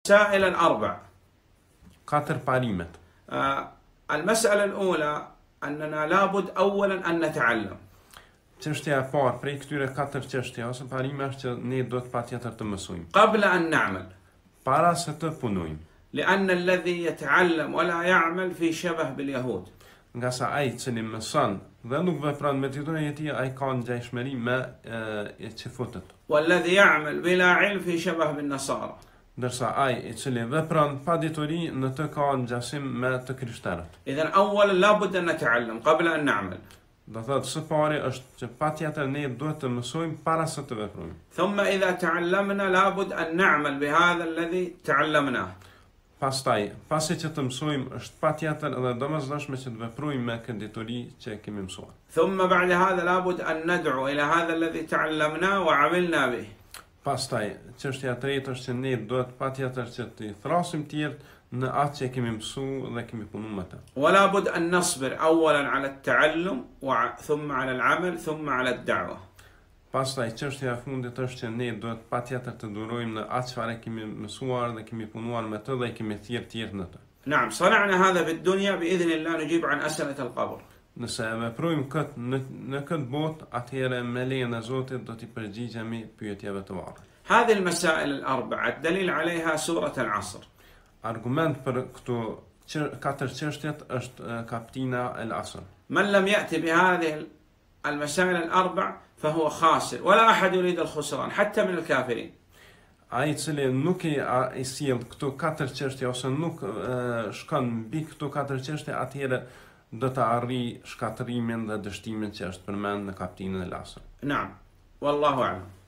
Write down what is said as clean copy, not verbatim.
المسائل الأربع. قطر باريمت. المسألة الأولى أننا لابد أولا أن نتعلم. Çështja e parë prej këtyre katër çështjeve ose parime është që ne do të patjetër të mësojmë. قبل أن نعمل. Para se të punojmë. لأن الذي يتعلم ولا يعمل في شبه باليهود. Nga sa ai i cili mëson dhe nuk vepron me detyrën e tij, ai ka ngjashmëri me çifutët. والذي يعمل بلا علم في شبه بالنصارى. Ndërsa ai i cili vepron pa dituri në të ka ngjashim me të krishterët. إذا أولا لابد أن نتعلم قبل أن نعمل. Do thotë së pari është që patjetër ne duhet të mësojmë para se të veprojmë. ثم إذا تعلمنا لابد أن نعمل بهذا الذي تعلمناه. Pastaj, pasi që të mësojmë, është patjetër edhe domosdoshme që të veprojmë me këtë dituri që kemi mësuar. ثم بعد هذا لابد أن ندعو إلى هذا الذي تعلمناه وعملنا به. Pastaj, çështja e tretë është që ne duhet patjetër që të thrasim tjerë në atë që kemi mësuar dhe kemi punuar me të. ولا بد أن نصبر أولا على التعلم ثم على العمل ثم على الدعوة. Pastaj çështja e fundit është që ne duhet patjetër të durojmë në atë çfarë kemi mësuar dhe kemi punuar me të dhe kemi thirrë tjerë në të. نعم صنعنا هذا في الدنيا بإذن الله نجيب عن أسئلة القبر. Nëse veprojmë këtë në këtë botë, atëherë me lejen e Zotit do t'i përgjigjemi pyetjeve të varura. هذه المسائل الأربعة الدليل عليها سورة العصر. Argument për këto katër çështjet është kaptina El Asr. من لم يأتي بهذه المسائل الأربع فهو خاسر ولا أحد يريد الخسران حتى من الكافرين. Ai i cili nuk i sjell këto katër çështje ose nuk shkon mbi këto katër çështje, atëherë do të arrijë shkatërimin dhe dështimin që është përmend në kaptinën e El Asr. نعم والله أعلم.